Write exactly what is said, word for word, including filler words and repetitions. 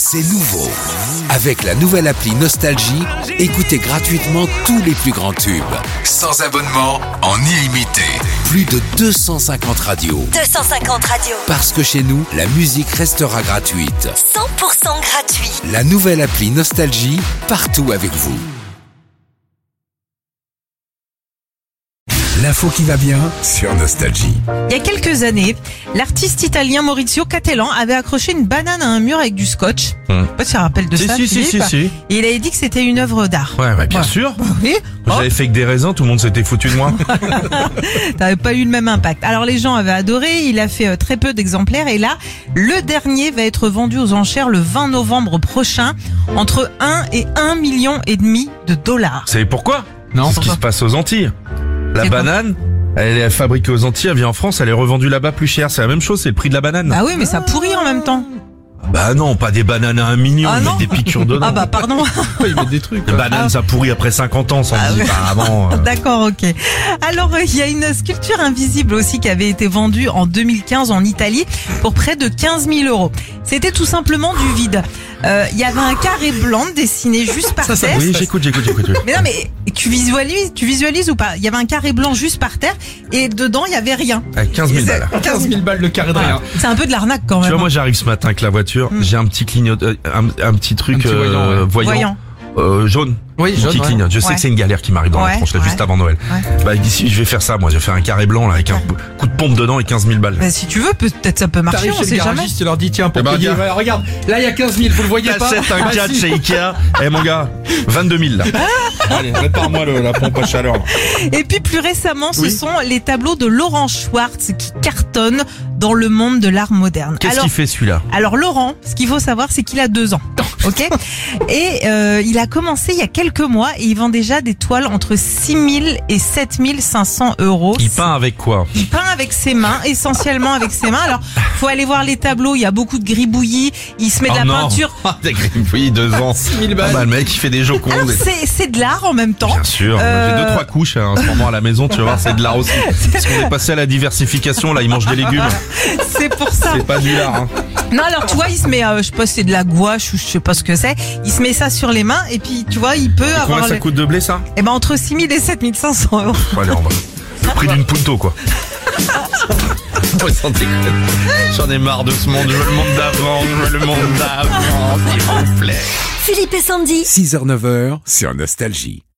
C'est nouveau. Avec la nouvelle appli Nostalgie, écoutez gratuitement tous les plus grands tubes. Sans abonnement, en illimité. Plus de deux cent cinquante radios. deux cent cinquante radios. Parce que chez nous, la musique restera gratuite. cent pour cent gratuit. La nouvelle appli Nostalgie, partout avec vous. L'info qui va bien sur Nostalgie. Il y a quelques années, l'artiste italien Maurizio Cattelan avait accroché une banane à un mur avec du scotch. Hum. Je sais pas si tu te rappelles de Si, ça, si, si, Philippe. si, si. Et il avait dit que c'était une œuvre d'art. Ouais, bah, bien Ouais. sûr. Oui. J'avais fait que des raisins, tout le monde s'était foutu de moi. T'avais pas eu le même impact. Alors les gens avaient adoré, il a fait euh, très peu d'exemplaires et là, le dernier va être vendu aux enchères le vingt novembre prochain entre un et un million et demi de dollars. Vous savez pourquoi? Non, C'est ce qui pourquoi se passe aux Antilles. La C'est quoi banane, elle est fabriquée aux Antilles, elle vient en France, elle est revendue là-bas plus cher. C'est la même chose, c'est le prix de la banane. Bah oui, mais ça pourrit en même temps. Bah non, pas des bananes à un million, Ah ils non mettent des piqûres dedans. Ah bah pardon. Ils mettent des trucs. Les bananes, ça pourrit après cinquante ans, sans Ah dire ouais. pas avant. euh. D'accord, ok. Alors, euh, il y a une sculpture invisible aussi qui avait été vendue en deux mille quinze en Italie pour près de quinze mille euros. C'était tout simplement du vide. Euh, Il y avait un carré blanc dessiné juste par Ça, ça, terre. oui, j'écoute, j'écoute, j'écoute. Mais non, mais tu visualises, tu visualises ou pas? Il y avait un carré blanc juste par terre et dedans il y avait rien. À quinze mille balles. quinze mille balles le carré de rien. C'est un peu de l'arnaque quand Tu même. vois, moi j'arrive ce matin avec la voiture, Mm. j'ai un petit clignote, euh, un, un petit truc Un petit voyant, euh, ouais. voyant, Voyant. euh, jaune. Oui, Qui jaune, ouais. clignote. Je sais Ouais. que c'est une galère qui m'arrive dans Ouais, la tronche là, ouais. juste avant Noël. Ouais. Bah d'ici je vais faire ça, moi je vais faire un carré blanc là avec un coup de pompe dedans et quinze mille balles. Bah, si tu veux, peut-être ça peut marcher, T'arrives on chez le sait jamais. garagiste, tu leur dis tiens pour Eh ben, payer. gars. Ouais, regarde, là il y a quinze mille, vous le voyez pas. T'achètes un Bah, cadre si. chez Ikea. Eh mon gars, vingt-deux mille là. Allez, répare-moi le- la pompe à chaleur. Et puis plus récemment, ce Oui. sont les tableaux de Laurent Schwartz qui cartonnent dans le monde de l'art moderne. Qu'est-ce Alors, qu'il fait celui-là? alors Laurent, ce qu'il faut savoir, c'est qu'il a deux ans, ok. Et euh, il a commencé il y a quelques mois et il vend déjà des toiles entre six mille et sept mille cinq cents euros. Il peint avec quoi? Il peint avec ses mains, essentiellement avec ses mains. Alors, faut aller voir les tableaux. Il y a beaucoup de gribouillis. Il se met de Oh la non. peinture. Ah, des gribouillis, deux ans. six mille Ah balles. bah le mec il fait des jocondes. Alors, c'est c'est de l'art en même temps. Bien sûr, Euh, j'ai deux trois couches hein, en ce moment à la maison, tu vas voir, c'est de l'art aussi. Parce qu'on est passé à la diversification, là, ils mangent des légumes. C'est pour ça. C'est pas du lard. Hein. Non, alors tu vois, il se met, euh, je sais pas, si c'est de la gouache ou je sais pas ce que c'est. Il se met ça sur les mains et puis tu vois, il peut Combien avoir ça le- coûte de blé ça? eh ben entre six mille et sept mille cinq cents euros. Bon, allez, on va. Le prix d'une punto quoi. Ouais, sans déconner. J'en ai marre de ce monde, je veux le monde d'avant, je veux le monde d'avant, s'il vous plaît. Philippe et Sandy. six heures neuf heures sur Nostalgie.